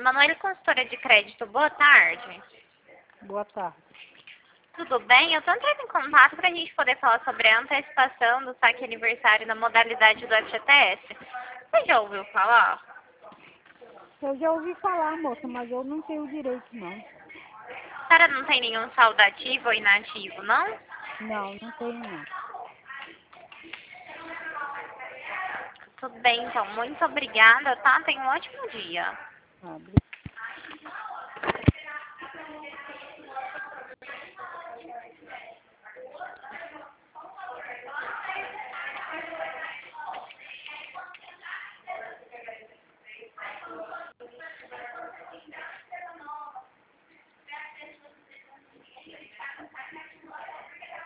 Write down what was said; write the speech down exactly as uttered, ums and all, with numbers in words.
Emanuele, consultora de crédito, boa tarde. Boa tarde. Tudo bem? Eu estou entrando em contato para a gente poder falar sobre a antecipação do saque aniversário na modalidade do F G T S. Você já ouviu falar? Eu já ouvi falar, moça, mas eu não tenho direito, não. A senhora não tem nenhum saldo ativo ou inativo, não? Não, não tenho, não. Tudo bem, então. Muito obrigada, tá? Tenha um ótimo dia. Ah, obrigada.